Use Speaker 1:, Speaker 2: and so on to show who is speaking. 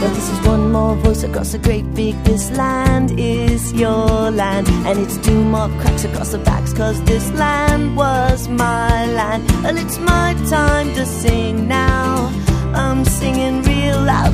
Speaker 1: But this is one more voice across the great big, this land is your land. And it's two more cracks across the backs, 'cause this land was my land. Well, it's my time to sing now. I'm singing real loud.